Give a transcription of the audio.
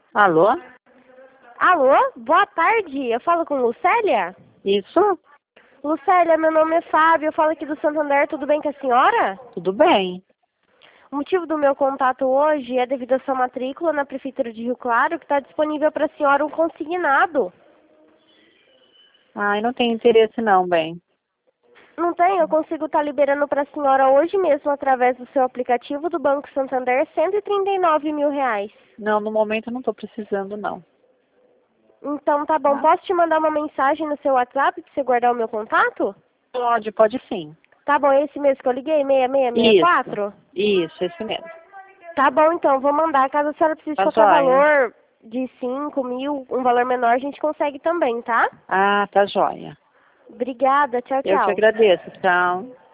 Alô? Alô, boa tarde. Eu falo com Lucélia? Isso? Lucélia, meu nome é Fábio, eu falo aqui do Santander, tudo bem com a senhora? Tudo bem. O motivo do meu contato hoje é devido à sua matrícula na Prefeitura de Rio Claro, que está disponível para a senhora um consignado. Ai, não tenho interesse não, bem. Não tem? Eu consigo estar liberando para a senhora hoje mesmo, através do seu aplicativo do Banco Santander, R$ 139 mil. Não, no momento eu não estou precisando não. Então tá bom, Tá? posso te mandar uma mensagem no seu WhatsApp para você guardar o meu contato? Pode sim. Tá bom, é esse mês que eu liguei, 6664? Isso, esse mesmo. Tá bom, então, vou mandar. Caso a senhora precise de Tá qualquer joia. valor de 5 mil, um valor menor, a gente consegue também, tá? Ah, tá joia. Obrigada, tchau, Eu que tchau. agradeço, tchau.